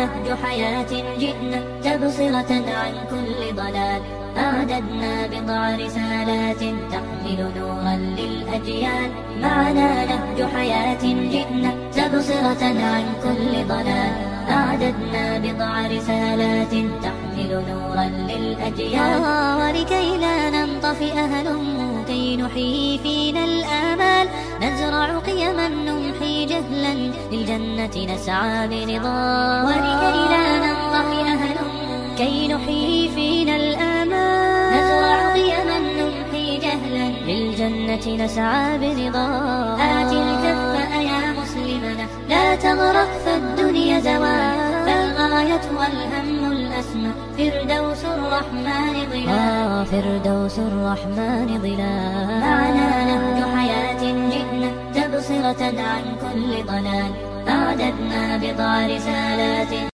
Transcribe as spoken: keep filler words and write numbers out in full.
نهج حياة جئنا تبصرة عن كل ضلال. أعددنا بضع رسالات تحمل نورا للأجيال. معنا نهج حياة جئنا تبصرة عن كل ضلال. أعددنا بضع رسالات تحمل نورا للأجيال. ولكي لا ننطفئ هلم كي نحيي فينا الآمال. نزرع قيما نمحي جهلا للجنة نسعى برضا. ولكي لا ننطفئ هلم كي نحيي فينا الآمال. نزرع قيما نمحي جهلا للجنة نسعى برضا. آت الكف يا مسلمنا لا تغرق فالدنيا زوال. فالغاية والهم الأسمى فردوس الرحمن ظلال. فردوس الرحمن ظلال. معنا نهج حياة جئنا تبصرة عن كل ضلال. أعددنا بضع رسالات